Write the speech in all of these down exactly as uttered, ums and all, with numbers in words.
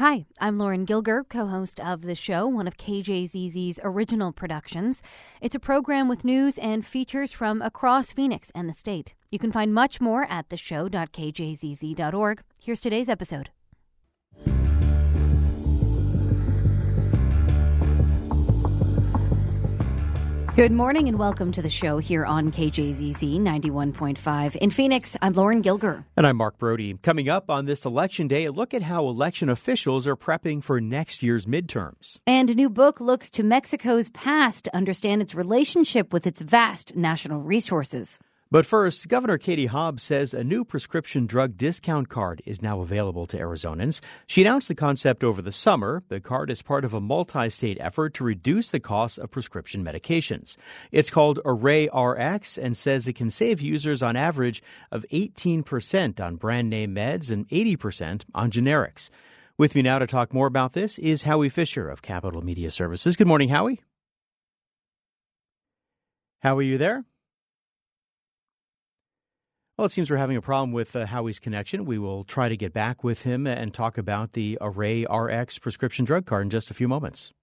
Hi, I'm Lauren Gilger, co-host of the show, one of K J Z Z's original productions. It's a program with news and features from across Phoenix and the state. You can find much more at the show dot k j z z dot org. Here's today's episode. Good morning and welcome to the show here on K J Z Z ninety-one point five. In Phoenix, I'm Lauren Gilger. And I'm Mark Brody. Coming up on this election day, a look at how election officials are prepping for next year's midterms. And a new book looks to Mexico's past to understand its relationship with its vast national resources. But first, Governor Katie Hobbs says a new prescription drug discount card is now available to Arizonans. She announced the concept over the summer. The card is part of a multi-state effort to reduce the cost of prescription medications. It's called Array R X and says it can save users on average of eighteen percent on brand name meds and eighty percent on generics. With me now to talk more about this is Howie Fisher of Capital Media Services. Good morning, Howie. Howie, are you there? Well, it seems we're having a problem with uh, Howie's connection. We will try to get back with him and talk about the Array R X prescription drug card in just a few moments.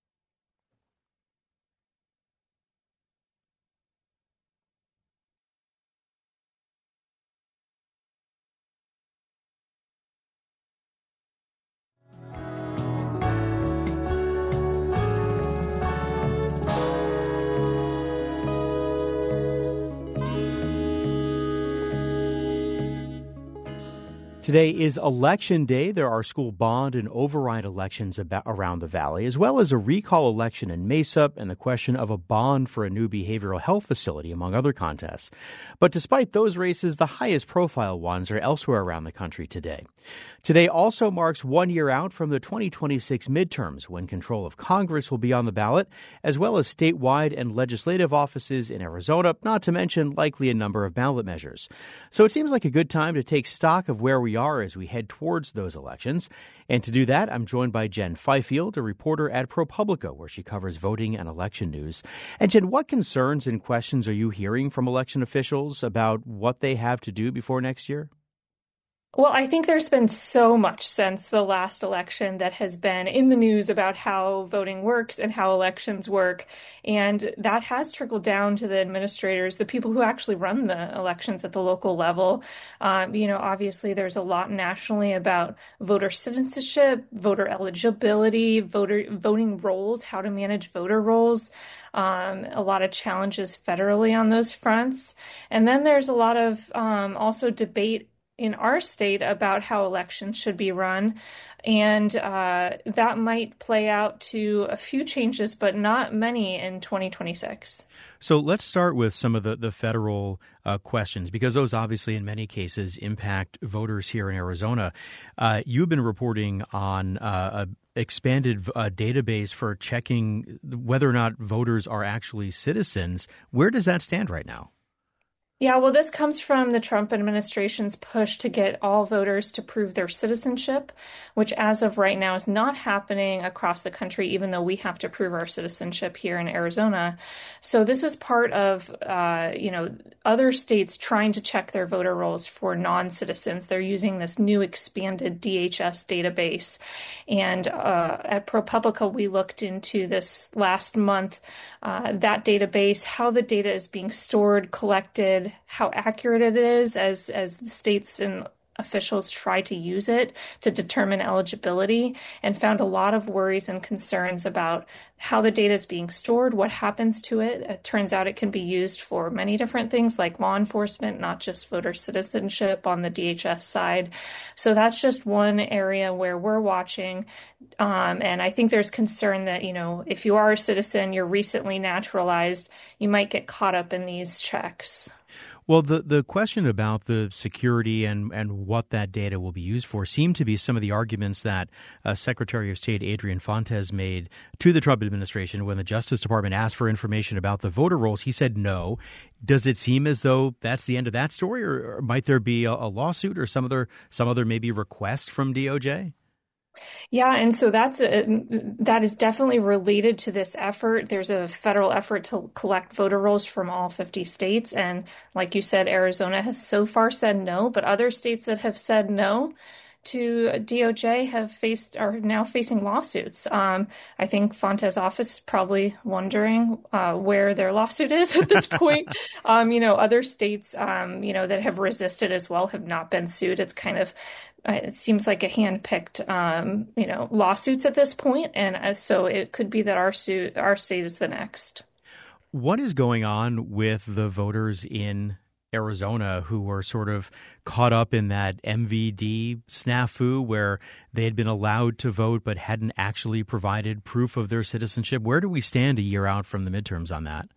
Today is Election Day. There are school bond and override elections about around the valley, as well as a recall election in Mesa and the question of a bond for a new behavioral health facility, among other contests. But despite those races, the highest profile ones are elsewhere around the country today. Today also marks one year out from the twenty twenty-six midterms, when control of Congress will be on the ballot, as well as statewide and legislative offices in Arizona, not to mention likely a number of ballot measures. So it seems like a good time to take stock of where we are as we head towards those elections. And to do that, I'm joined by Jen Fifield, a reporter at ProPublica, where she covers voting and election news. And Jen, what concerns and questions are you hearing from election officials about what they have to do before next year? Well, I think there's been so much since the last election that has been in the news about how voting works and how elections work. And that has trickled down to the administrators, the people who actually run the elections at the local level. Um, you know, obviously, there's a lot nationally about voter citizenship, voter eligibility, voter voting rolls, how to manage voter rolls. Um, a lot of challenges federally on those fronts. And then there's a lot of um, also debate in our state about how elections should be run. And uh, that might play out to a few changes, but not many in twenty twenty-six. So let's start with some of the, the federal uh, questions, because those obviously in many cases impact voters here in Arizona. Uh, you've been reporting on uh, a expanded uh, database for checking whether or not voters are actually citizens. Where does that stand right now? Yeah, well, this comes from the Trump administration's push to get all voters to prove their citizenship, which as of right now is not happening across the country, even though we have to prove our citizenship here in Arizona. So this is part of, uh, you know, other states trying to check their voter rolls for non-citizens. They're using this new expanded D H S database. And uh, at ProPublica, we looked into this last month, uh, that database, how the data is being stored, collected, how accurate it is as as the states and officials try to use it to determine eligibility, and found a lot of worries and concerns about how the data is being stored, what happens to it. It turns out it can be used for many different things like law enforcement, not just voter citizenship on the D H S side. So that's just one area where we're watching. Um, and I think there's concern that, you know, if you are a citizen, you're recently naturalized, you might get caught up in these checks. Well, the, the question about the security and, and what that data will be used for seem to be some of the arguments that uh, Secretary of State Adrian Fontes made to the Trump administration when the Justice Department asked for information about the voter rolls. He said no. Does it seem as though that's the end of that story, or, or might there be a, a lawsuit or some other some other maybe request from D O J? Yeah, and so that's a, that is definitely related to this effort. There's a federal effort to collect voter rolls from all fifty states. And like you said, Arizona has so far said no, but other states that have said no to D O J have faced are now facing lawsuits. Um, I think Fonta's office is probably wondering uh, where their lawsuit is at this point. um, you know, other states, um, you know, that have resisted as well have not been sued. It's kind of it seems like a hand-picked, um, you know, lawsuits at this point, and uh, so it could be that our suit, our state is the next. What is going on with the voters in Arizona who were sort of caught up in that M V D snafu where they had been allowed to vote but hadn't actually provided proof of their citizenship? Where do we stand a year out from the midterms on that?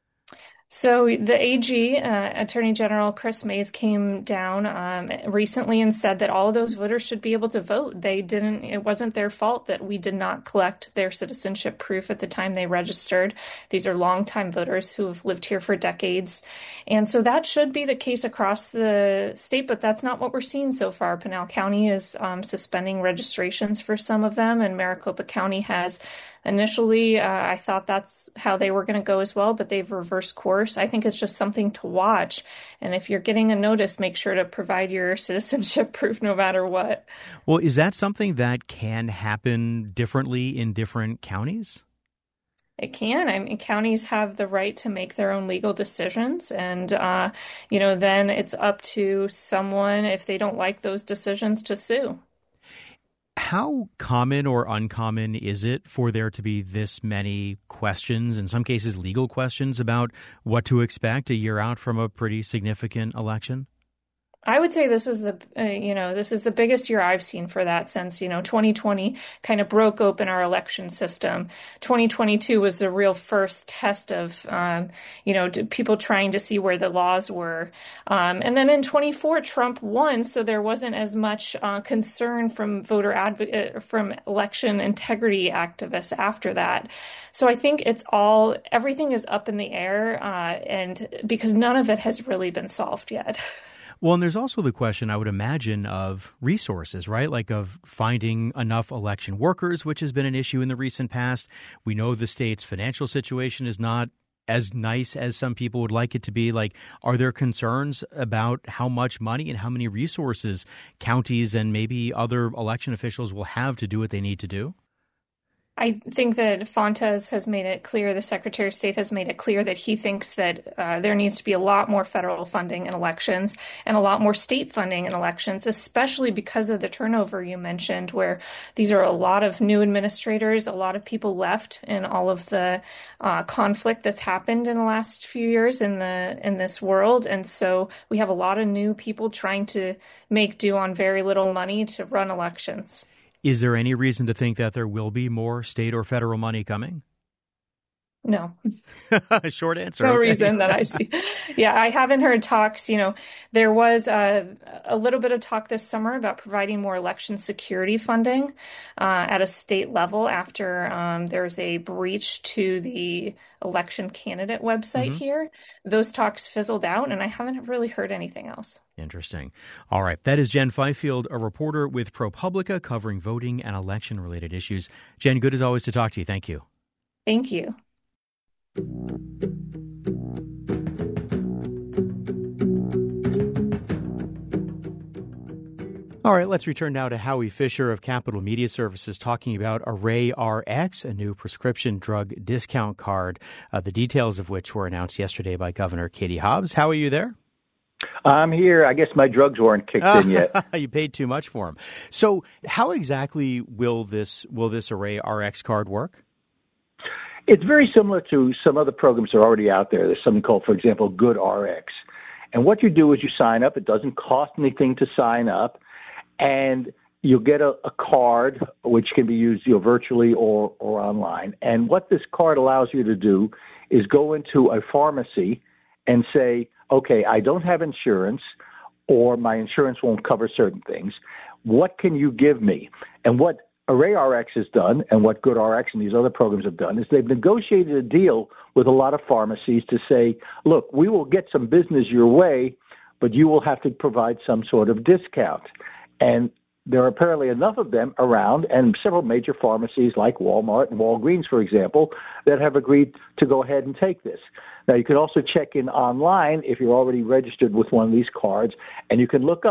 So the A G, uh, Attorney General Chris Mays, came down um, recently and said that all of those voters should be able to vote. They didn't, it wasn't their fault that we did not collect their citizenship proof at the time they registered. These are longtime voters who have lived here for decades. And so that should be the case across the state, but that's not what we're seeing so far. Pinal County is um, suspending registrations for some of them, and Maricopa County has Initially, uh, I thought that's how they were going to go as well, but they've reversed course. I think it's just something to watch. And if you're getting a notice, make sure to provide your citizenship proof no matter what. Well, is that something that can happen differently in different counties? It can. I mean, counties have the right to make their own legal decisions. And, uh, you know, then it's up to someone, if they don't like those decisions, to sue. How common or uncommon is it for there to be this many questions, in some cases legal questions, about what to expect a year out from a pretty significant election? I would say this is the, uh, you know, this is the biggest year I've seen for that since, you know, twenty twenty kind of broke open our election system. twenty twenty-two was the real first test of, um, you know, people trying to see where the laws were. Um, and then in twenty-four, Trump won, so there wasn't as much uh, concern from voter advocate, from election integrity activists after that. So I think it's all, everything is up in the air, uh, and because none of it has really been solved yet. Well, and there's also the question, I would imagine, of resources, right? Like of finding enough election workers, which has been an issue in the recent past. We know the state's financial situation is not as nice as some people would like it to be. Like, are there concerns about how much money and how many resources counties and maybe other election officials will have to do what they need to do? I think that Fontes has made it clear, the Secretary of State has made it clear that he thinks that uh, there needs to be a lot more federal funding in elections and a lot more state funding in elections, especially because of the turnover you mentioned, where these are a lot of new administrators, a lot of people left in all of the uh, conflict that's happened in the last few years in the in this world. And so we have a lot of new people trying to make do on very little money to run elections. Is there any reason to think that there will be more state or federal money coming? No. Short answer. No okay. reason that I see. Yeah, I haven't heard talks. You know, there was a, a little bit of talk this summer about providing more election security funding uh, at a state level after um, there's a breach to the election candidate website mm-hmm. here. Those talks fizzled out, and I haven't really heard anything else. Interesting. All right. That is Jen Fifield, a reporter with ProPublica covering voting and election-related issues. Jen, good as always to talk to you. Thank you. Thank you. All right, let's return now to Howie Fisher of Capital Media Services talking about ArrayRx, a new prescription drug discount card, uh, the details of which were announced yesterday by Governor Katie Hobbs. How are you there? I'm here. I guess my drugs weren't kicked in yet. You paid too much for them. So how exactly will this will this ArrayRx card work? It's very similar to some other programs that are already out there. There's something called, for example, GoodRx. And what you do is you sign up. It doesn't cost anything to sign up. And you'll get a, a card, which can be used you know, virtually or, or online. And what this card allows you to do is go into a pharmacy and say, okay, I don't have insurance, or my insurance won't cover certain things. What can you give me? And what ArrayRx has done, and what GoodRx and these other programs have done, is they've negotiated a deal with a lot of pharmacies to say, look, we will get some business your way, but you will have to provide some sort of discount. And there are apparently enough of them around, and several major pharmacies like Walmart and Walgreens, for example, that have agreed to go ahead and take this. Now, you can also check in online if you're already registered with one of these cards, and you can look up,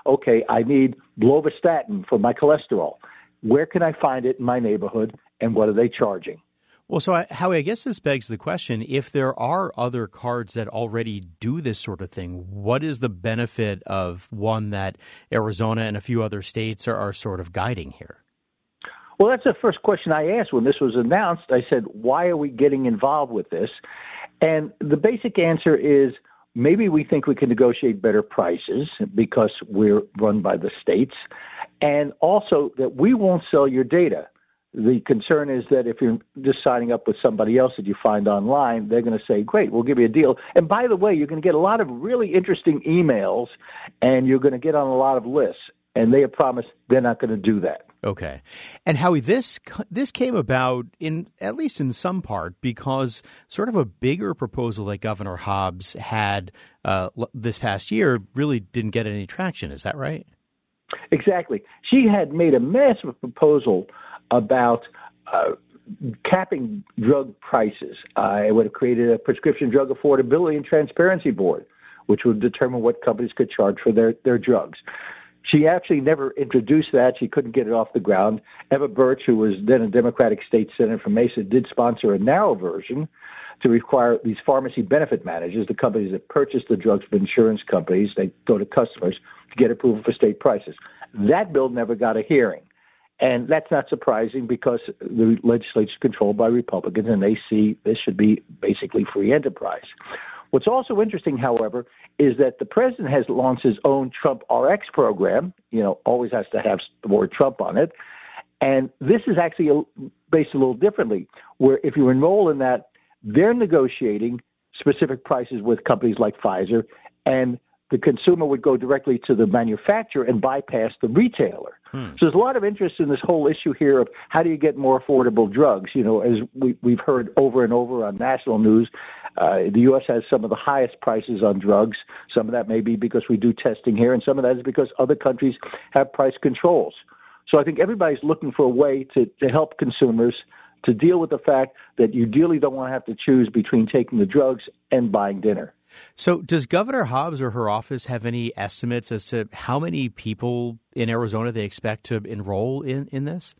okay, I need lovastatin for my cholesterol. Where can I find it in my neighborhood, and what are they charging? Well, so I, Howie, I guess this begs the question, if there are other cards that already do this sort of thing, what is the benefit of one that Arizona and a few other states are, are sort of guiding here? Well, that's the first question I asked when this was announced. I said, why are we getting involved with this? And the basic answer is maybe we think we can negotiate better prices because we're run by the states, and also that we won't sell your data. The concern is that if you're just signing up with somebody else that you find online, they're going to say, great, we'll give you a deal. And by the way, you're going to get a lot of really interesting emails, and you're going to get on a lot of lists. And they have promised they're not going to do that. Okay. And Howie, this this came about, in at least in some part, because sort of a bigger proposal that Governor Hobbs had uh, this past year really didn't get any traction. Is that right? Exactly. She had made a massive proposal about uh, capping drug prices. Uh, it would have created a prescription drug affordability and transparency board, which would determine what companies could charge for their, their drugs. She actually never introduced that. She couldn't get it off the ground. Eva Birch, who was then a Democratic state senator from Mesa, did sponsor a narrow version to require these pharmacy benefit managers, the companies that purchase the drugs from insurance companies, they go to customers to get approval for state prices. That bill never got a hearing. And that's not surprising because the legislature is controlled by Republicans, and they see this should be basically free enterprise. What's also interesting, however, is that the president has launched his own Trump R X program. You know, always has to have the word Trump on it. And this is actually a, based a little differently, where if you enroll in that, they're negotiating specific prices with companies like Pfizer, and the consumer would go directly to the manufacturer and bypass the retailer. Hmm. So there's a lot of interest in this whole issue here of how do you get more affordable drugs. You know, as we, we've heard over and over on national news, uh, the U S has some of the highest prices on drugs. Some of that may be because we do testing here, and some of that is because other countries have price controls. So I think everybody's looking for a way to, to help consumers to deal with the fact that you really don't want to have to choose between taking the drugs and buying dinner. So does Governor Hobbs or her office have any estimates as to how many people in Arizona they expect to enroll in, in this?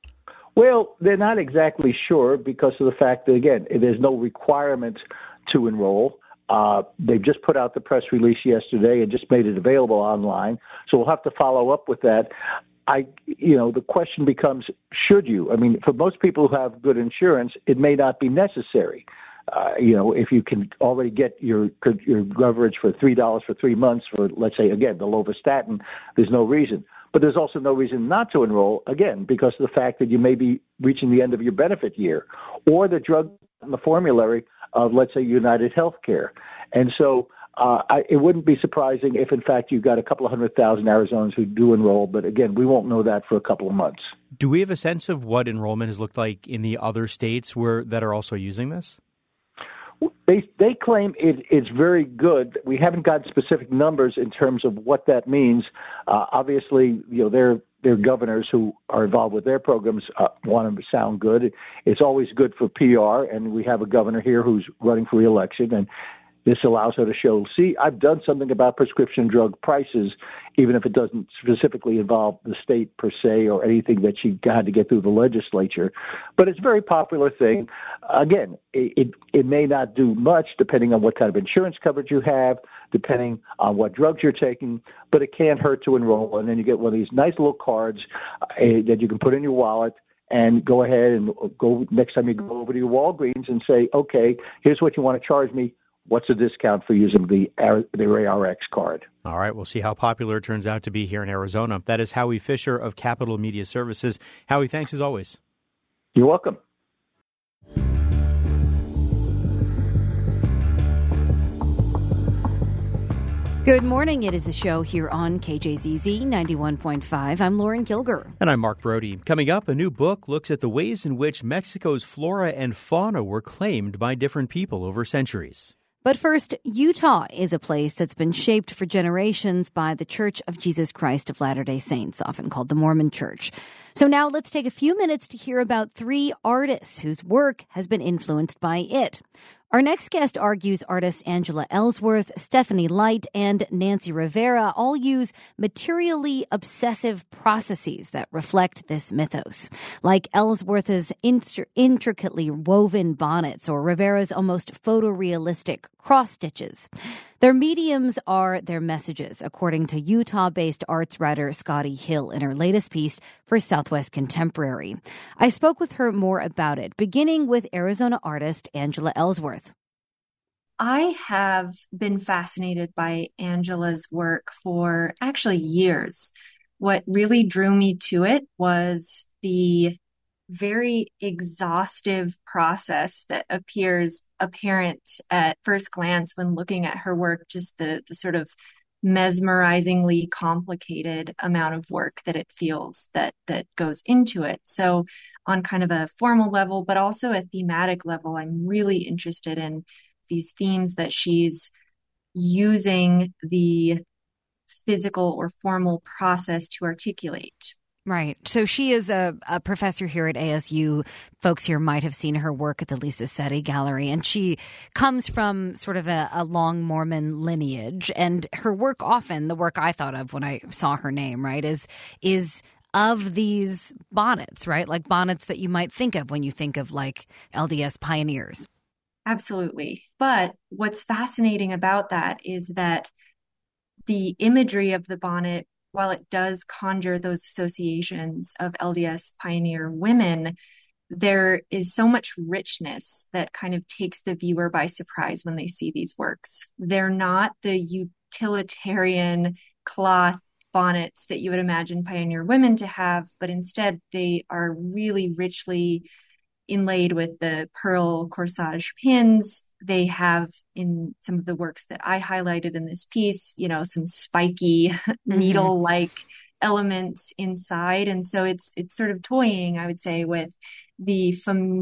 Well, they're not exactly sure because of the fact that, again, there's no requirement to enroll. Uh, they've just put out the press release yesterday and just made it available online. So we'll have to follow up with that. I, you know, the question becomes, should you? I mean, for most people who have good insurance, it may not be necessary. Uh, you know, if you can already get your your coverage for three dollars for three months for, let's say, again, the lovastatin, there's no reason. But there's also no reason not to enroll, again, because of the fact that you may be reaching the end of your benefit year or the drug in the formulary of, let's say, United Healthcare. And so uh, I, it wouldn't be surprising if, in fact, you've got a couple of hundred thousand Arizonans who do enroll. But again, we won't know that for a couple of months. Do we have a sense of what enrollment has looked like in the other states where that are also using this? They they claim it, it's very good. We haven't got specific numbers in terms of what that means. Uh, obviously, you know, their their governors who are involved with their programs uh, want them to sound good. It's always good for P R, and we have a governor here who's running for re-election, and this allows her to show, see, I've done something about prescription drug prices, even if it doesn't specifically involve the state per se or anything that she had to get through the legislature. But it's a very popular thing. Again, it, it, it may not do much depending on what kind of insurance coverage you have, depending on what drugs you're taking, but it can't hurt to enroll. And then you get one of these nice little cards uh, that you can put in your wallet and go ahead and go next time you go over to your Walgreens and say, okay, here's what you want to charge me. What's the discount for using the the A R X card? All right, we'll see how popular it turns out to be here in Arizona. That is Howie Fisher of Capital Media Services. Howie, thanks as always. You're welcome. Good morning. It is a show here on K J Z Z ninety-one point five. I'm Lauren Kilger. And I'm Mark Brody. Coming up, a new book looks at the ways in which Mexico's flora and fauna were claimed by different people over centuries. But first, Utah is a place that's been shaped for generations by the Church of Jesus Christ of Latter-day Saints, often called the Mormon Church. So now let's take a few minutes to hear about three artists whose work has been influenced by it. Our next guest argues artists Angela Ellsworth, Stephanie Light, and Nancy Rivera all use materially obsessive processes that reflect this mythos, like Ellsworth's intr- intricately woven bonnets or Rivera's almost photorealistic cross stitches. Their mediums are their messages, according to Utah-based arts writer Scotty Hill in her latest piece for Southwest Contemporary. I spoke with her more about it, beginning with Arizona artist Angela Ellsworth. I have been fascinated by Angela's work for actually years. What really drew me to it was the very exhaustive process that appears apparent at first glance when looking at her work, just the, the sort of mesmerizingly complicated amount of work that it feels that that goes into it. So on kind of a formal level, but also a thematic level, I'm really interested in these themes that she's using the physical or formal process to articulate. Right. So she is a, a professor here at A S U. Folks here might have seen her work at the Lisa Seti Gallery, and she comes from sort of a, a long Mormon lineage. And her work often, the work I thought of when I saw her name, right, is is of these bonnets, right? Like bonnets that you might think of when you think of like L D S pioneers. Absolutely. But what's fascinating about that is that the imagery of the bonnet, while it does conjure those associations of L D S pioneer women, there is so much richness that kind of takes the viewer by surprise when they see these works. They're not the utilitarian cloth bonnets that you would imagine pioneer women to have, but instead they are really richly inlaid with the pearl corsage pins. They have, in some of the works that I highlighted in this piece, you know, some spiky mm-hmm. needle-like elements inside. And so it's it's sort of toying, I would say, with the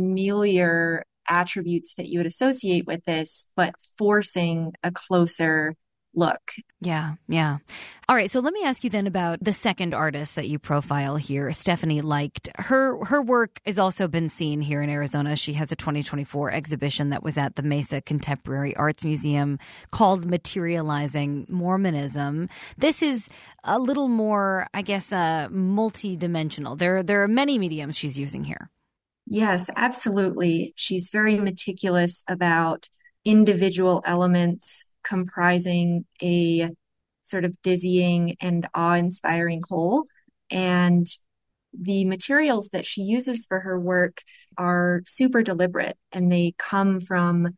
familiar attributes that you would associate with this, but forcing a closer look. Yeah, yeah. All right, so let me ask you then about the second artist that you profile here, Stephanie Light. Her her work has also been seen here in Arizona. She has a twenty twenty-four exhibition that was at the Mesa Contemporary Arts Museum called Materializing Mormonism. This is a little more, I guess, uh, multi-dimensional. There, there are many mediums she's using here. Yes, absolutely. She's very meticulous about individual elements comprising a sort of dizzying and awe-inspiring whole. And the materials that she uses for her work are super deliberate, and they come from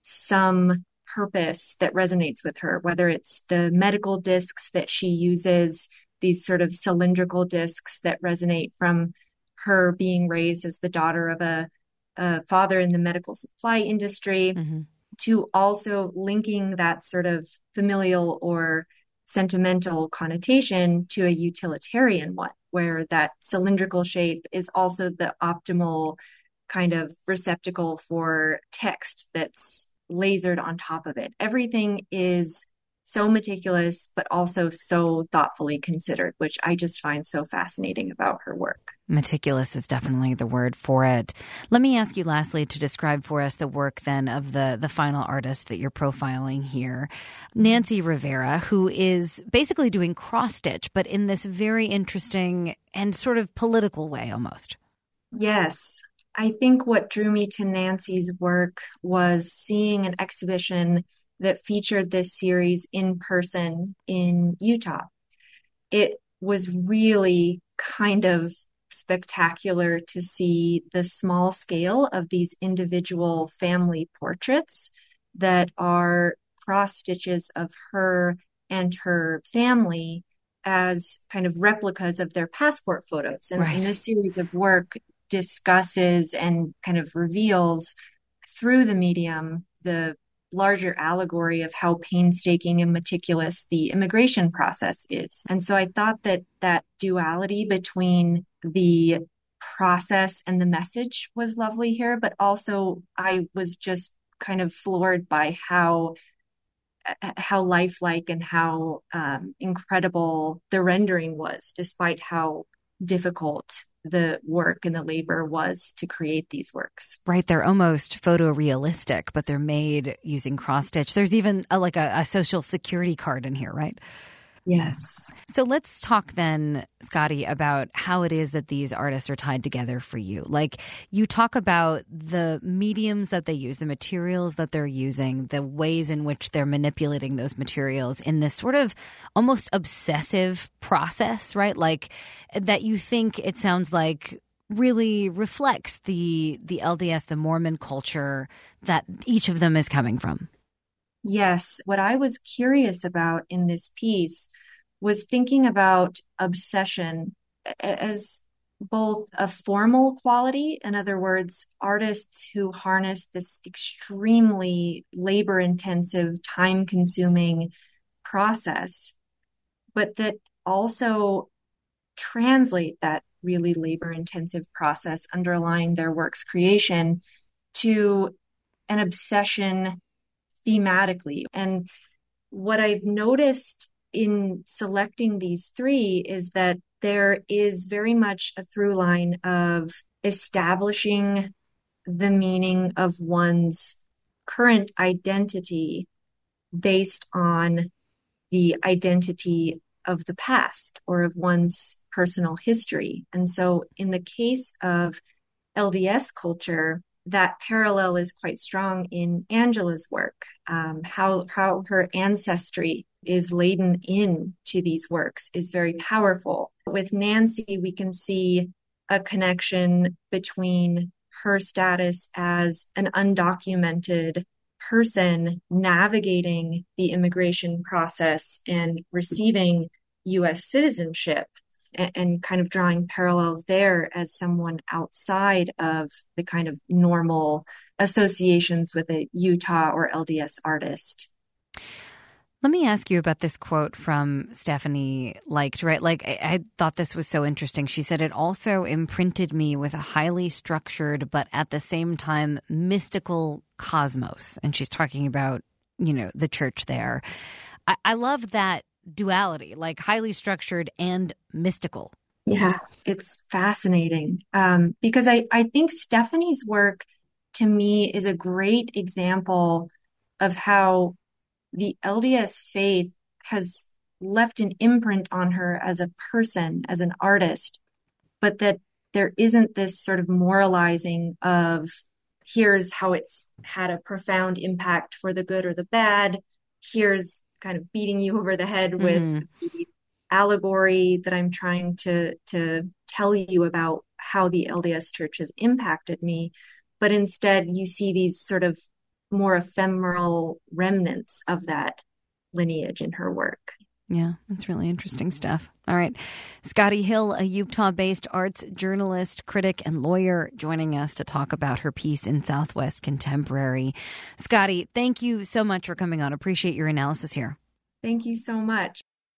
some purpose that resonates with her, whether it's the medical discs that she uses, these sort of cylindrical discs that resonate from her being raised as the daughter of a, a father in the medical supply industry, mm-hmm. to also linking that sort of familial or sentimental connotation to a utilitarian one, where that cylindrical shape is also the optimal kind of receptacle for text that's lasered on top of it. Everything is so meticulous, but also so thoughtfully considered, which I just find so fascinating about her work. Meticulous is definitely the word for it. Let me ask you lastly to describe for us the work then of the, the final artist that you're profiling here, Nancy Rivera, who is basically doing cross-stitch, but in this very interesting and sort of political way almost. Yes. I think what drew me to Nancy's work was seeing an exhibition that featured this series in person in Utah. It was really kind of spectacular to see the small scale of these individual family portraits that are cross stitches of her and her family as kind of replicas of their passport photos. And, right. and this series of work discusses and kind of reveals through the medium the larger allegory of how painstaking and meticulous the immigration process is. And so I thought that that duality between the process and the message was lovely here, but also I was just kind of floored by how how lifelike and how um, incredible the rendering was, despite how difficult the work and the labor was to create these works. Right. They're almost photorealistic, but they're made using cross stitch. There's even a, like a, a social security card in here, right? Yes. So let's talk then, Scotty, about how it is that these artists are tied together for you. Like, you talk about the mediums that they use, the materials that they're using, the ways in which they're manipulating those materials in this sort of almost obsessive process, right? Like, that you think, it sounds like, really reflects the the L D S, the Mormon culture that each of them is coming from. Yes. What I was curious about in this piece was thinking about obsession as both a formal quality, in other words, artists who harness this extremely labor-intensive, time-consuming process, but that also translate that really labor-intensive process underlying their work's creation to an obsession thematically. And what I've noticed in selecting these three is that there is very much a through line of establishing the meaning of one's current identity based on the identity of the past or of one's personal history. And so in the case of L D S culture, that parallel is quite strong in Angela's work, um, how, how her ancestry is laden in to these works is very powerful. With Nancy, we can see a connection between her status as an undocumented person navigating the immigration process and receiving U S citizenship, and, and kind of drawing parallels there as someone outside of the kind of normal associations with a Utah or L D S artist. Let me ask you about this quote from Stephanie Leicht, right? Like, I, I thought this was so interesting. She said, it also imprinted me with a highly structured, but at the same time, mystical cosmos. And she's talking about, you know, the church there. I, I love that duality, like highly structured and mystical. Yeah, it's fascinating. Um, because I, I think Stephanie's work to me is a great example of how the L D S faith has left an imprint on her as a person, as an artist, but that there isn't this sort of moralizing of here's how it's had a profound impact for the good or the bad. Here's kind of beating you over the head with mm-hmm. the allegory that I'm trying to, to tell you about how the L D S church has impacted me. But instead you see these sort of more ephemeral remnants of that lineage in her work. Yeah, that's really interesting stuff. All right. Scotty Hill, a Utah-based arts journalist, critic, and lawyer, joining us to talk about her piece in Southwest Contemporary. Scotty, thank you so much for coming on. Appreciate your analysis here. Thank you so much.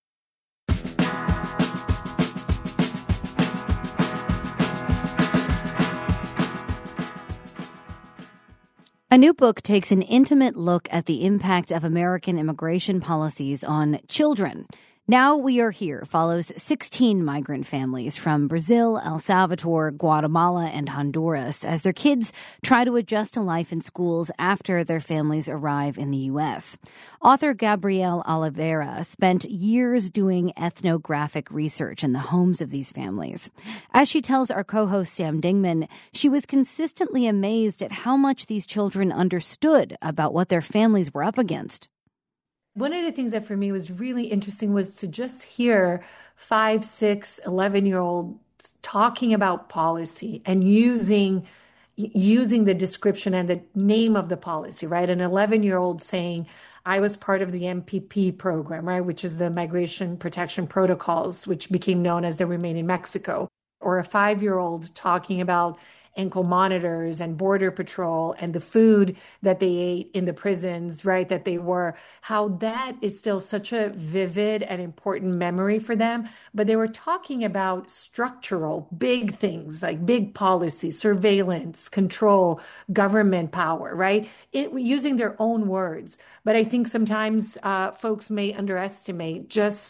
A new book takes an intimate look at the impact of American immigration policies on children. Now We Are Here follows sixteen migrant families from Brazil, El Salvador, Guatemala, and Honduras as their kids try to adjust to life in schools after their families arrive in the U S. Author Gabrielle Oliveira spent years doing ethnographic research in the homes of these families. As she tells our co-host Sam Dingman, she was consistently amazed at how much these children understood about what their families were up against. One of the things that for me was really interesting was to just hear five, six, eleven-year-olds talking about policy and using using the description and the name of the policy, right? An eleven-year-old saying, I was part of the M P P program, right, which is the Migration Protection Protocols, which became known as the Remain in Mexico. Or a five-year-old talking about ankle monitors and border patrol and the food that they ate in the prisons, right, that they were, how that is still such a vivid and important memory for them. But they were talking about structural, big things like big policy, surveillance, control, government power, right, it, using their own words. But I think sometimes uh, folks may underestimate just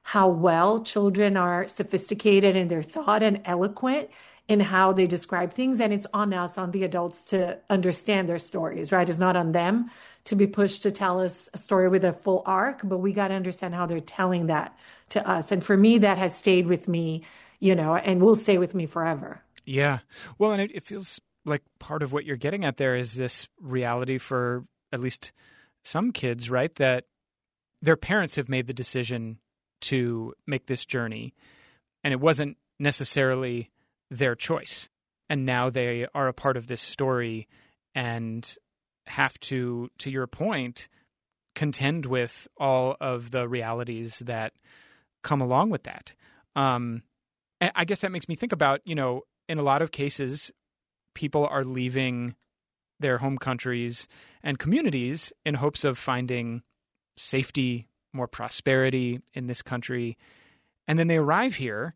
how well children are sophisticated in their thought and eloquent in how they describe things. And it's on us, on the adults, to understand their stories, right? It's not on them to be pushed to tell us a story with a full arc, but we got to understand how they're telling that to us. And for me, that has stayed with me, you know, and will stay with me forever. Yeah. Well, and it, it feels like part of what you're getting at there is this reality for at least some kids, right? That their parents have made the decision to make this journey, and it wasn't necessarily their choice. And now they are a part of this story and have to, to your point, contend with all of the realities that come along with that. Um, and I guess that makes me think about, you know, in a lot of cases, people are leaving their home countries and communities in hopes of finding safety, more prosperity in this country. And then they arrive here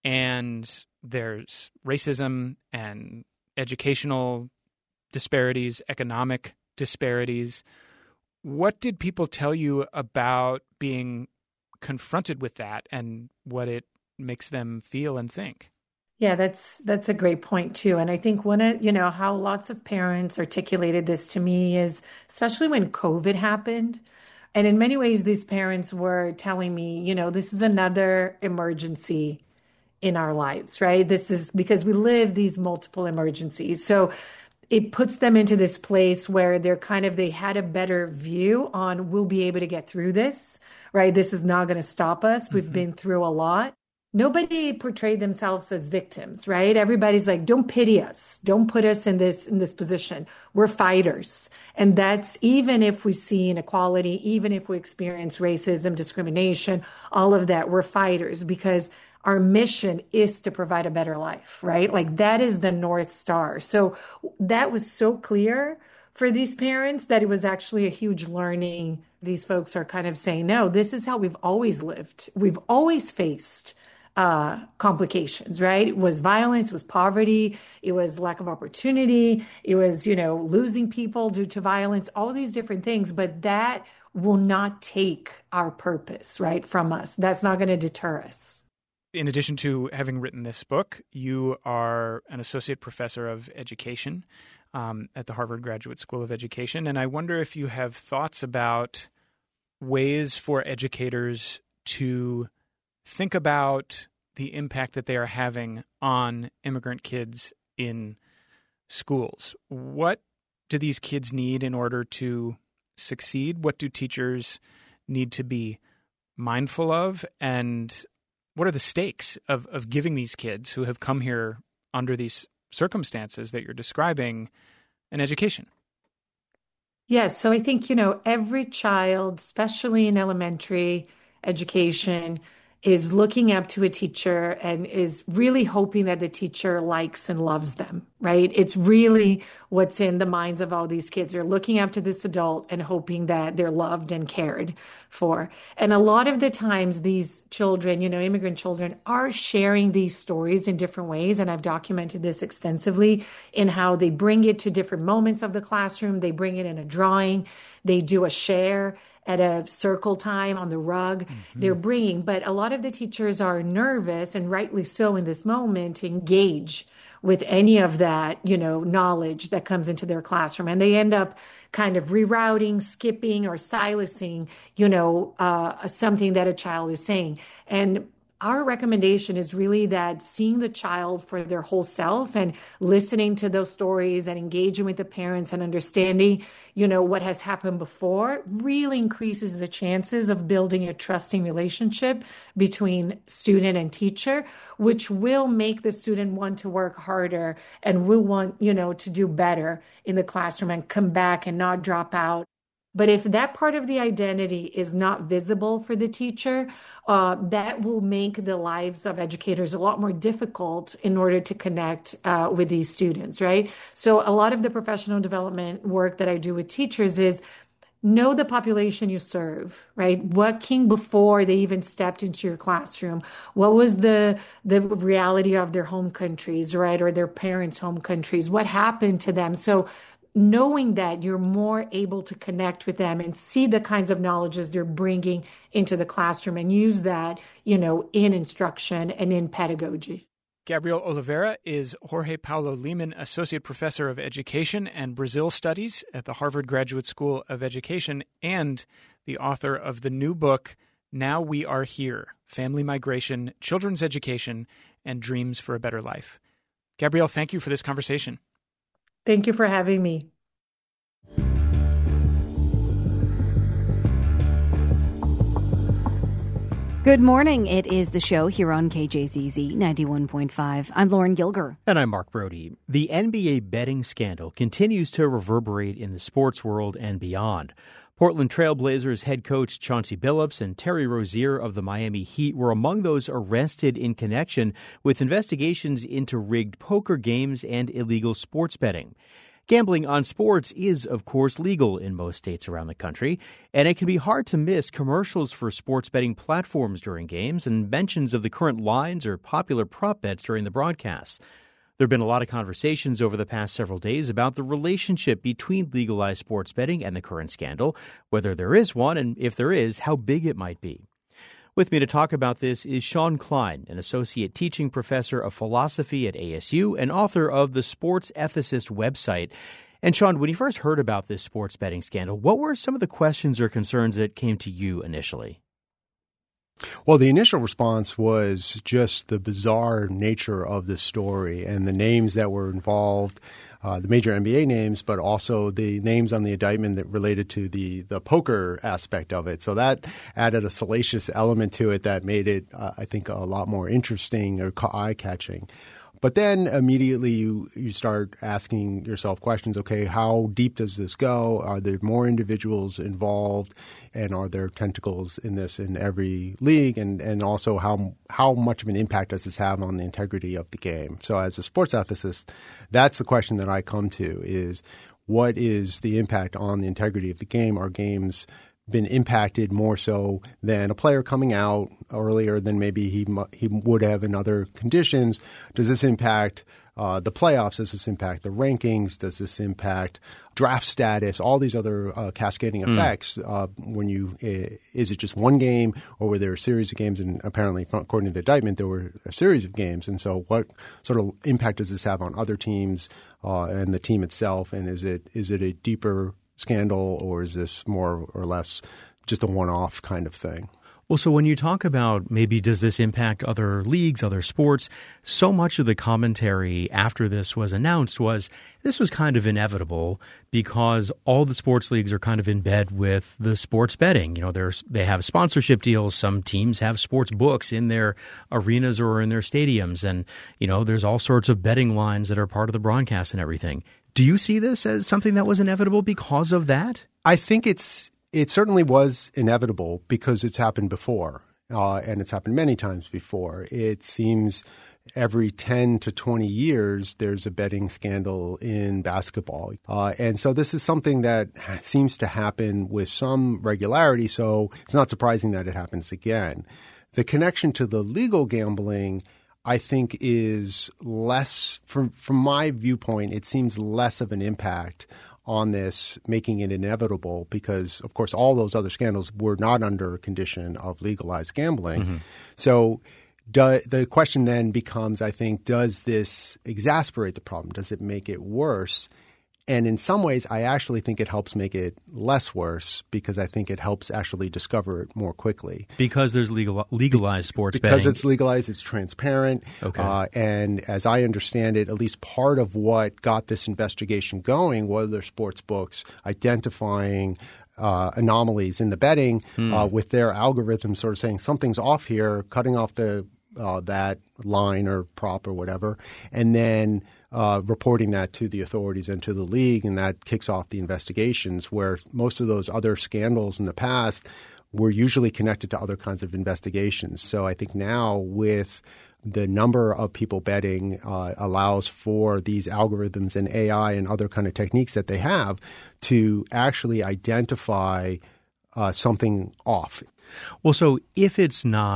and there's racism and educational disparities, economic disparities. What did people tell you about being confronted with that and what it makes them feel and think? Yeah, that's that's a great point too. And I think one of, you know, how lots of parents articulated this to me is, especially when COVID happened. And in many ways, these parents were telling me, you know, this is another emergency in our lives, right? This is because we live these multiple emergencies. So it puts them into this place where they're kind of, they had a better view on, we'll be able to get through this, right? This is not going to stop us. We've mm-hmm. been through a lot. Nobody portrayed themselves as victims, right? Everybody's like, don't pity us. Don't put us in this, in this position. We're fighters. And that's even if we see inequality, even if we experience racism, discrimination, all of that, we're fighters because our mission is to provide a better life, right? Like that is the North Star. So that was so clear for these parents that it was actually a huge learning. These folks are kind of saying, no, this is how we've always lived. We've always faced uh, complications, right? It was violence, it was poverty, it was lack of opportunity, it was, you know, losing people due to violence, all these different things, but that will not take our purpose, right, from us. That's not going to deter us. In addition to having written this book, you are an associate professor of education um, at the Harvard Graduate School of Education. And I wonder if you have thoughts about ways for educators to think about the impact that they are having on immigrant kids in schools. What do these kids need in order to succeed? What do teachers need to be mindful of? And what are the stakes of, of giving these kids who have come here under these circumstances that you're describing an education? Yes. So I think, you know, every child, especially in elementary education, is looking up to a teacher and is really hoping that the teacher likes and loves them, right? It's really what's in the minds of all these kids. They're looking up to this adult and hoping that they're loved and cared for. And a lot of the times these children, you know, immigrant children are sharing these stories in different ways. And I've documented this extensively in how they bring it to different moments of the classroom. They bring it in a drawing. They do a share at a circle time on the rug. Mm-hmm. They're bringing, but a lot of the teachers are nervous, and rightly so in this moment, to engage with any of that, you know, knowledge that comes into their classroom. And they end up kind of rerouting, skipping, or silencing, you know, uh, something that a child is saying. And our recommendation is really that seeing the child for their whole self and listening to those stories and engaging with the parents and understanding, you know, what has happened before really increases the chances of building a trusting relationship between student and teacher, which will make the student want to work harder and will want, you know, to do better in the classroom and come back and not drop out. But if that part of the identity is not visible for the teacher, uh, that will make the lives of educators a lot more difficult in order to connect uh, with these students, right? So a lot of the professional development work that I do with teachers is know the population you serve, right? What came before they even stepped into your classroom? What was the the reality of their home countries, right? Or their parents' home countries? What happened to them? So knowing that, you're more able to connect with them and see the kinds of knowledges they're bringing into the classroom and use that, you know, in instruction and in pedagogy. Gabrielle Oliveira is Jorge Paulo Lemann Associate Professor of Education and Brazil Studies at the Harvard Graduate School of Education and the author of the new book, Now We Are Here, Family Migration, Children's Education, and Dreams for a Better Life. Gabrielle, thank you for this conversation. Thank you for having me. Good morning. It is the show here on K J Z Z ninety-one point five. I'm Lauren Gilger. And I'm Mark Brody. The N B A betting scandal continues to reverberate in the sports world and beyond. Portland Trail Blazers head coach Chauncey Billups and Terry Rozier of the Miami Heat were among those arrested in connection with investigations into rigged poker games and illegal sports betting. Gambling on sports is, of course, legal in most states around the country, and it can be hard to miss commercials for sports betting platforms during games and mentions of the current lines or popular prop bets during the broadcasts. There have been a lot of conversations over the past several days about the relationship between legalized sports betting and the current scandal, whether there is one, and if there is, how big it might be. With me to talk about this is Sean Klein, an associate teaching professor of philosophy at A S U and author of the Sports Ethicist website. And Sean, when you first heard about this sports betting scandal, what were some of the questions or concerns that came to you initially? Well, the initial response was just the bizarre nature of this story and the names that were involved, uh, the major N B A names, but also the names on the indictment that related to the, the poker aspect of it. So that added a salacious element to it that made it, uh, I think, a lot more interesting or eye-catching. But then immediately you, you start asking yourself questions, okay, how deep does this go? Are there more individuals involved? And are there tentacles in this in every league? And, and also how how much of an impact does this have on the integrity of the game? So as a sports ethicist, that's the question that I come to is what is the impact on the integrity of the game? Are games been impacted more so than a player coming out earlier than maybe he he would have in other conditions? Does this impact uh, the playoffs? Does this impact the rankings? Does this impact draft status? All these other uh, cascading effects. Mm. Uh, when you uh, is it just one game, or were there a series of games? And apparently, according to the indictment, there were a series of games. And so, what sort of impact does this have on other teams uh, and the team itself? And is it is it a deeper scandal, or is this more or less just a one-off kind of thing? Well, so when you talk about maybe does this impact other leagues, other sports, so much of the commentary after this was announced was this was kind of inevitable because all the sports leagues are kind of in bed with the sports betting. You know, there's they have sponsorship deals. Some teams have sports books in their arenas or in their stadiums. And, you know, there's all sorts of betting lines that are part of the broadcast and everything. Do you see this as something that was inevitable because of that? I think it's it certainly was inevitable because it's happened before, uh, and it's happened many times before. It seems every ten to twenty years there's a betting scandal in basketball. Uh, and so this is something that seems to happen with some regularity, so it's not surprising that it happens again. The connection to the legal gambling, I think, is less, from from my viewpoint, it seems less of an impact on this, making it inevitable because, of course, all those other scandals were not under a condition of legalized gambling. Mm-hmm. So do, the question then becomes, I think, does this exacerbate the problem? Does it make it worse? And in some ways, I actually think it helps make it less worse because I think it helps actually discover it more quickly. Because there's legal, legalized sports because betting. Because it's legalized, it's transparent. Okay. Uh, and as I understand it, at least part of what got this investigation going were their sports books identifying uh, anomalies in the betting hmm. uh, with their algorithms sort of saying something's off here, cutting off the uh, that line or prop or whatever, and then Uh, reporting that to the authorities and to the league, and that kicks off the investigations where most of those other scandals in the past were usually connected to other kinds of investigations. So I think now with the number of people betting uh, allows for these algorithms and A I and other kind of techniques that they have to actually identify uh, something off. Well, so if it's not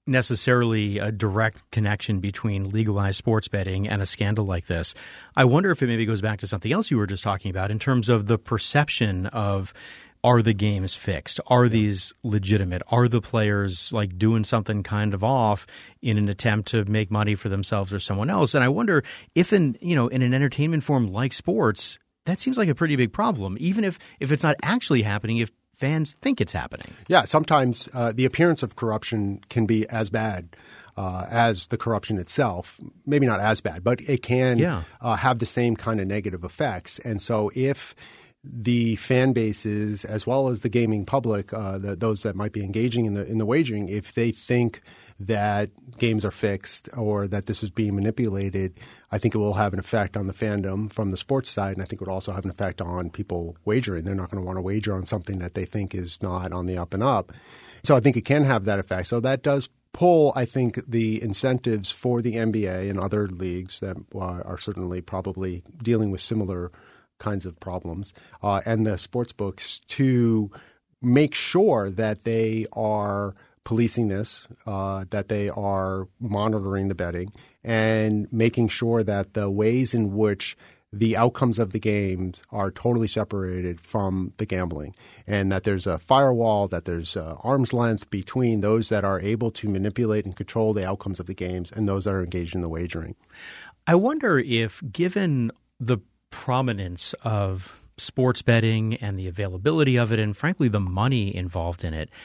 necessarily a direct connection between legalized sports betting and a scandal like this. I wonder if it maybe goes back to something else you were just talking about in terms of the perception of, are the games fixed? Are these legitimate? Are the players like doing something kind of off in an attempt to make money for themselves or someone else? And I wonder if in, you know, in an entertainment form like sports, that seems like a pretty big problem, even if, if it's not actually happening, if fans think it's happening. Yeah, sometimes uh, the appearance of corruption can be as bad uh, as the corruption itself. Maybe not as bad, but it can yeah. uh, have the same kind of negative effects. And so if the fan bases, as well as the gaming public, uh, the, those that might be engaging in the in the wagering, if they think that games are fixed or that this is being manipulated, I think it will have an effect on the fandom from the sports side, and I think it would also have an effect on people wagering. They're not going to want to wager on something that they think is not on the up and up. So I think it can have that effect. So that does pull, I think, the incentives for the N B A and other leagues that are, are certainly probably dealing with similar kinds of problems, uh, and the sports books to make sure that they are policing this, uh, that they are monitoring the betting, and making sure that the ways in which the outcomes of the games are totally separated from the gambling, and that there's a firewall, that there's uh, arm's length between those that are able to manipulate and control the outcomes of the games and those that are engaged in the wagering. I wonder if, given the prominence of sports betting and the availability of it, and frankly the money involved in it,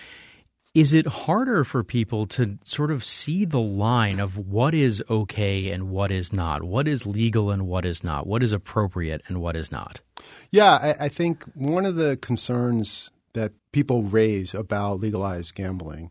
is it harder for people to sort of see the line of what is okay and what is not, what is legal and what is not, what is appropriate and what is not? Yeah, I, I think one of the concerns that people raise about legalized gambling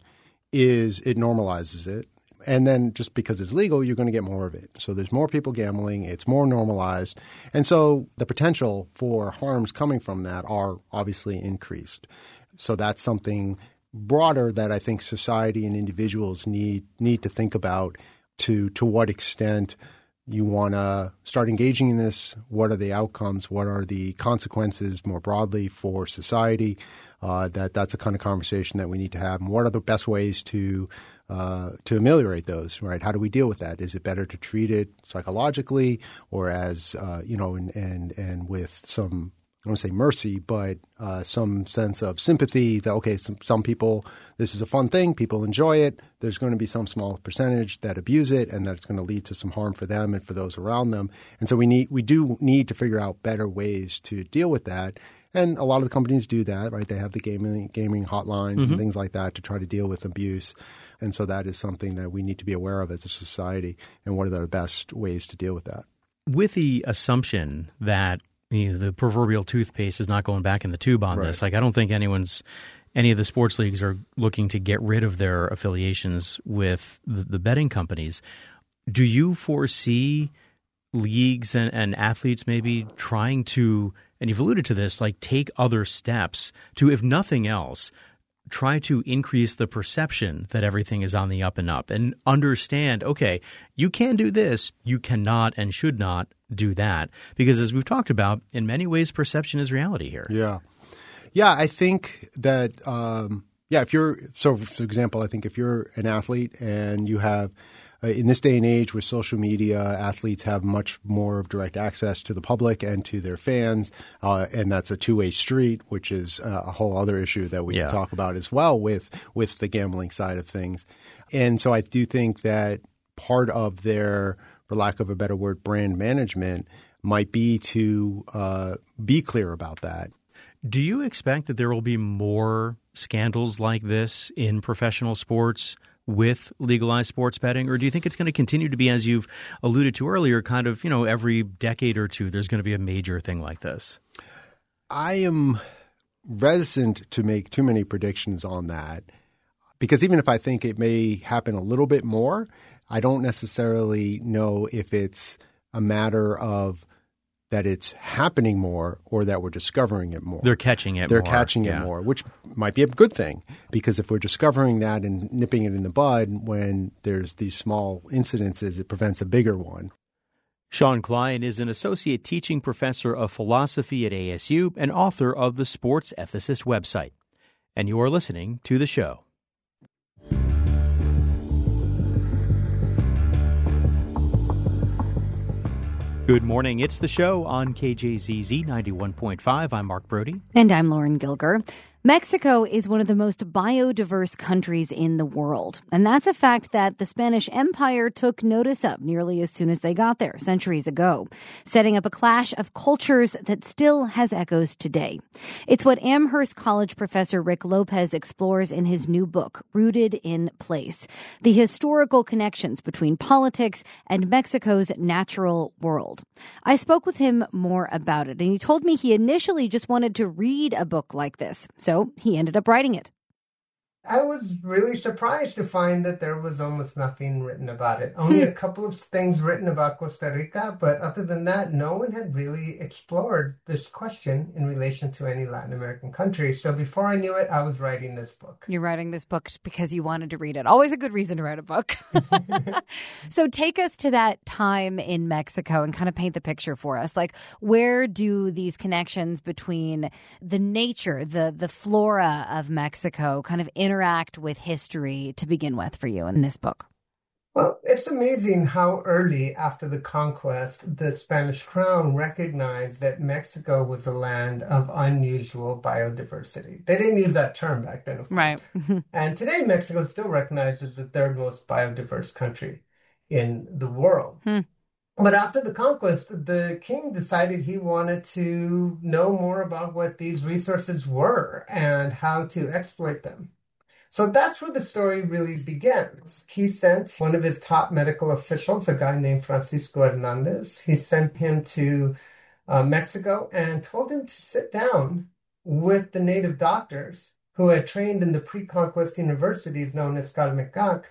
is it normalizes it. And then just because it's legal, you're going to get more of it. So there's more people gambling. It's more normalized. And so the potential for harms coming from that are obviously increased. So that's something broader that I think society and individuals need need to think about to to what extent you want to start engaging in this. What are the outcomes? What are the consequences more broadly for society? Uh, that that's a kind of conversation that we need to have. And what are the best ways to Uh, to ameliorate those, right? How do we deal with that? Is it better to treat it psychologically or as, uh, you know, and, and, and with some, I don't want to say mercy, but uh, some sense of sympathy that, okay, some, some people, this is a fun thing, people enjoy it. There's going to be some small percentage that abuse it and that's going to lead to some harm for them and for those around them. And so we need, we do need to figure out better ways to deal with that. And a lot of the companies do that, right? They have the gaming, gaming hotlines mm-hmm. and things like that to try to deal with abuse. And so that is something that we need to be aware of as a society, and what are the best ways to deal with that. With the assumption that you know, the proverbial toothpaste is not going back in the tube on right. this, like I don't think anyone's, any of the sports leagues are looking to get rid of their affiliations with the, the betting companies. Do you foresee leagues and, and athletes maybe trying to, and you've alluded to this, like take other steps to, if nothing else, try to increase the perception that everything is on the up and up and understand, okay, you can do this, you cannot and should not do that. Because as we've talked about, in many ways, perception is reality here. Yeah. Yeah, I think that, um, yeah, if you're, so for example, I think if you're an athlete and you have, uh, in this day and age with social media, athletes have much more of direct access to the public and to their fans. Uh, and that's a two-way street, which is uh, a whole other issue that we yeah. can talk about as well with, with the gambling side of things. And so I do think that part of their, for lack of a better word, brand management might be to uh, be clear about that. Do you expect that there will be more scandals like this in professional sports with legalized sports betting, or do you think it's going to continue to be, as you've alluded to earlier, kind of, you know, every decade or two there's going to be a major thing like this? I am reticent to make too many predictions on that because even if I think it may happen a little bit more, I don't necessarily know if it's a matter of that it's happening more or that we're discovering it more. They're catching it They're more. They're catching yeah. it more, which might be a good thing because if we're discovering that and nipping it in the bud when there's these small incidences, it prevents a bigger one. Sean Klein is an associate teaching professor of philosophy at A S U and author of the Sports Ethicist website. And you are listening to The Show. Good morning. It's the show on K J Z Z ninety-one point five. I'm Mark Brody. And I'm Lauren Gilger. Mexico is one of the most biodiverse countries in the world. And that's a fact that the Spanish Empire took notice of nearly as soon as they got there centuries ago, setting up a clash of cultures that still has echoes today. It's what Amherst College professor Rick Lopez explores in his new book, Rooted in Place, the historical connections between politics and Mexico's natural world. I spoke with him more about it, and he told me he initially just wanted to read a book like this. So So he ended up writing it. I was really surprised to find that there was almost nothing written about it. Only a couple of things written about Costa Rica, but other than that, no one had really explored this question in relation to any Latin American country. So before I knew it, I was writing this book. You're writing this book because you wanted to read it. Always a good reason to write a book. So take us to that time in Mexico and kind of paint the picture for us. Like, where do these connections between the nature, the, the flora of Mexico kind of interact with history to begin with for you in this book? Well, it's amazing how early after the conquest, the Spanish crown recognized that Mexico was a land of unusual biodiversity. They didn't use that term back then, of course. Right. And today, Mexico is still recognized as the third most biodiverse country in the world. Hmm. But after the conquest, the king decided he wanted to know more about what these resources were and how to exploit them. So that's where the story really begins. He sent one of his top medical officials, a guy named Francisco Hernandez. He sent him to uh, Mexico and told him to sit down with the native doctors who had trained in the pre-conquest universities known as Calmecac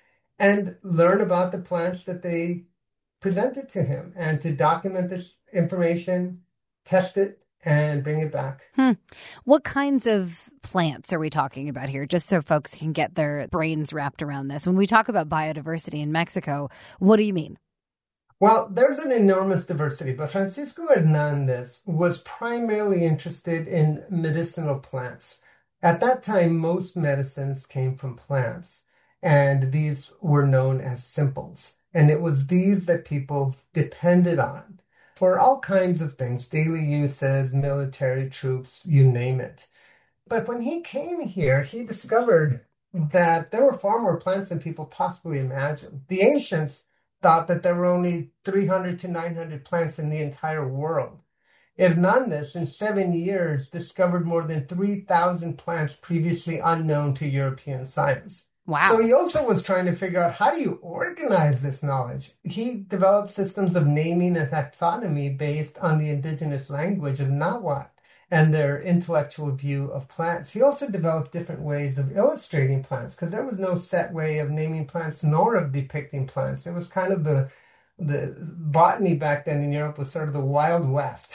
and learn about the plants that they presented to him and to document this information, test it, and bring it back. Hmm. What kinds of plants are we talking about here, just so folks can get their brains wrapped around this? When we talk about biodiversity in Mexico, what do you mean? Well, there's an enormous diversity, but Francisco Hernandez was primarily interested in medicinal plants. At that time, most medicines came from plants, and these were known as simples. And it was these that people depended on for all kinds of things, daily uses, military troops, you name it. But when he came here, he discovered that there were far more plants than people possibly imagined. The ancients thought that there were only three hundred to nine hundred plants in the entire world. Hernandez, in seven years, discovered more than three thousand plants previously unknown to European science. Wow. So he also was trying to figure out, how do you organize this knowledge? He developed systems of naming and taxonomy based on the indigenous language of Nahuatl and their intellectual view of plants. He also developed different ways of illustrating plants, because there was no set way of naming plants nor of depicting plants. It was kind of the the botany back then in Europe was sort of the Wild West.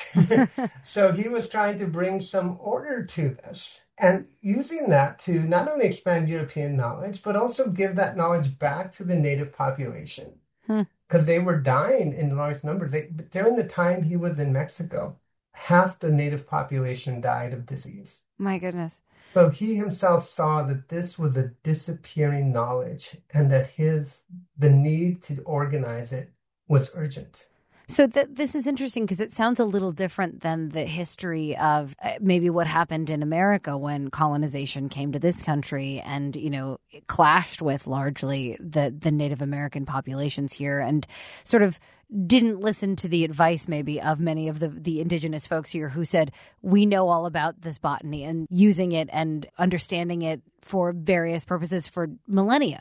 So he was trying to bring some order to this. And using that to not only expand European knowledge, but also give that knowledge back to the native population. Because hmm. they were dying in large numbers. They, during the time he was in Mexico, half the native population died of disease. My goodness. So he himself saw that this was a disappearing knowledge and that his the need to organize it was urgent. So th- this is interesting because it sounds a little different than the history of uh, maybe what happened in America when colonization came to this country and, you know, it clashed with largely the, the Native American populations here and sort of didn't listen to the advice maybe of many of the, the indigenous folks here who said, we know all about this botany and using it and understanding it for various purposes for millennia.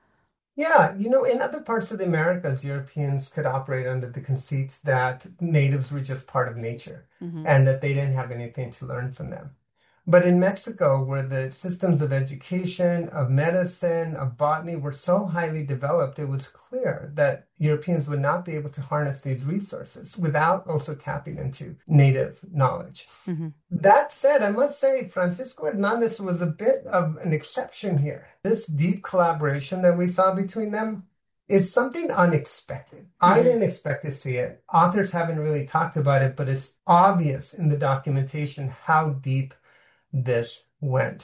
Yeah, you know, in other parts of the Americas, Europeans could operate under the conceits that natives were just part of nature mm-hmm. and that they didn't have anything to learn from them. But in Mexico, where the systems of education, of medicine, of botany were so highly developed, it was clear that Europeans would not be able to harness these resources without also tapping into native knowledge. Mm-hmm. That said, I must say, Francisco Hernandez was a bit of an exception here. This deep collaboration that we saw between them is something unexpected. Mm-hmm. I didn't expect to see it. Authors haven't really talked about it, but it's obvious in the documentation how deep this went.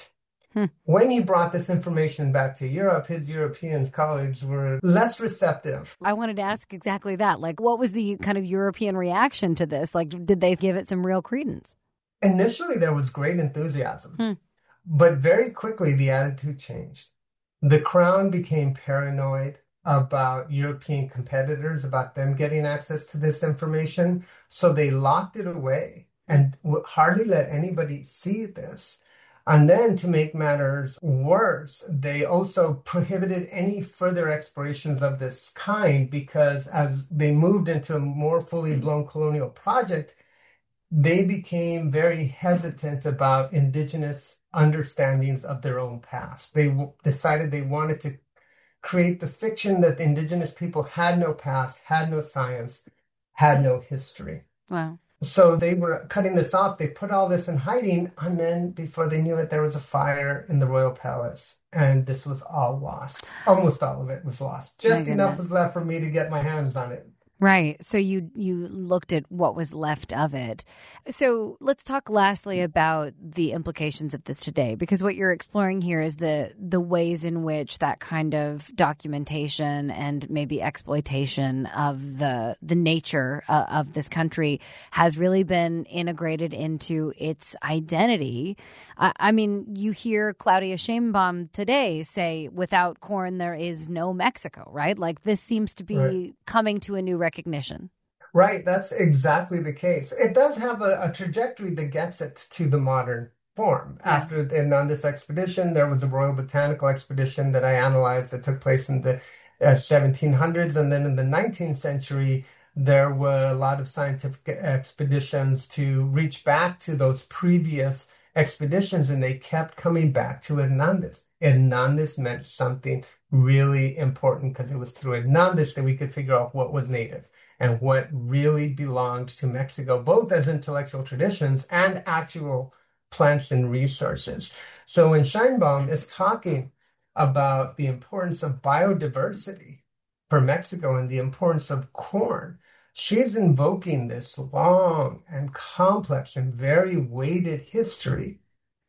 Hmm. When he brought this information back to Europe, his European colleagues were less receptive. I wanted to ask exactly that. Like, what was the kind of European reaction to this? Like, did they give it some real credence? Initially, there was great enthusiasm, hmm. but very quickly the attitude changed. The Crown became paranoid about European competitors, about them getting access to this information, so they locked it away and would hardly let anybody see this. And then, to make matters worse, they also prohibited any further explorations of this kind because as they moved into a more fully blown colonial project, they became very hesitant about indigenous understandings of their own past. They w- decided they wanted to create the fiction that the indigenous people had no past, had no science, had no history. Wow. So they were cutting this off. They put all this in hiding, and then before they knew it, there was a fire in the royal palace, and this was all lost. Almost all of it was lost. Just enough was left for me to get my hands on it. Right. So you you looked at what was left of it. So let's talk lastly about the implications of this today, because what you're exploring here is the the ways in which that kind of documentation and maybe exploitation of the the nature uh, of this country has really been integrated into its identity. I, I mean, you hear Claudia Sheinbaum today say, without corn, there is no Mexico, right? Like this seems to be right. coming to a new recognition. recognition. Right, that's exactly the case. It does have a, a trajectory that gets it to the modern form. Yeah. After and on this expedition, there was a Royal Botanical expedition that I analyzed that took place in the uh, seventeen hundreds, and then in the nineteenth century, there were a lot of scientific expeditions to reach back to those previous expeditions, and they kept coming back to Hernandez. Hernandez meant something really important because it was through Hernandez that we could figure out what was native and what really belonged to Mexico, both as intellectual traditions and actual plants and resources. So when Sheinbaum is talking about the importance of biodiversity for Mexico and the importance of corn, she's invoking this long and complex and very weighted history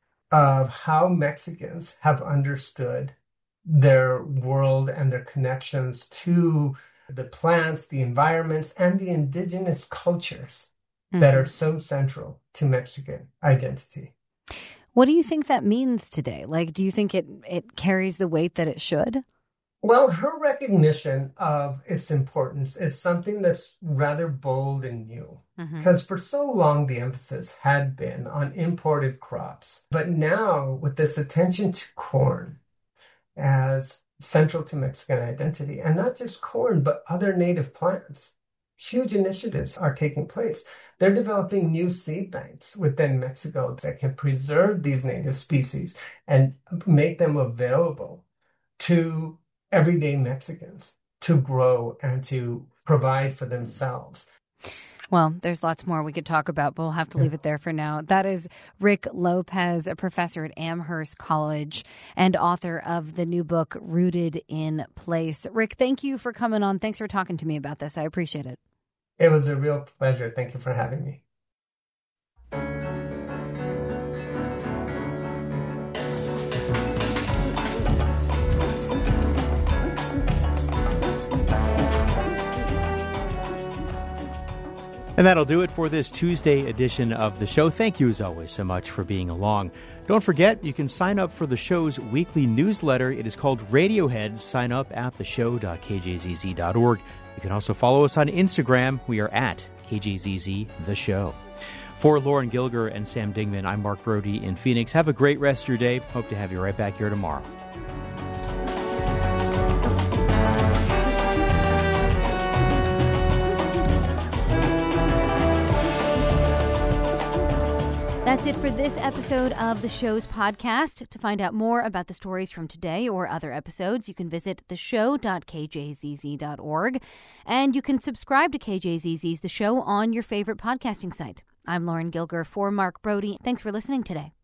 of how Mexicans have understood their world and their connections to the plants, the environments, and the indigenous cultures mm-hmm. that are so central to Mexican identity. What do you think that means today? Like, do you think it, it carries the weight that it should? Well, her recognition of its importance is something that's rather bold and new. Because mm-hmm. for so long, the emphasis had been on imported crops. But now, with this attention to corn as central to Mexican identity, and not just corn, but other native plants, huge initiatives are taking place. They're developing new seed banks within Mexico that can preserve these native species and make them available to everyday Mexicans to grow and to provide for themselves. Well, there's lots more we could talk about, but we'll have to leave it there for now. That is Rick Lopez, a professor at Amherst College and author of the new book, Rooted in Place. Rick, thank you for coming on. Thanks for talking to me about this. I appreciate it. It was a real pleasure. Thank you for having me. And that'll do it for this Tuesday edition of the show. Thank you, as always, so much for being along. Don't forget, you can sign up for the show's weekly newsletter. It is called Radiohead. Sign up at the show dot k j z z dot org. You can also follow us on Instagram. We are at K J Z Z The Show. For Lauren Gilger and Sam Dingman, I'm Mark Brody in Phoenix. Have a great rest of your day. Hope to have you right back here tomorrow. That's it for this episode of the show's podcast. To find out more about the stories from today or other episodes, you can visit the show dot k j z z dot org. And you can subscribe to K J Z Z's The Show on your favorite podcasting site. I'm Lauren Gilger for Mark Brody. Thanks for listening today.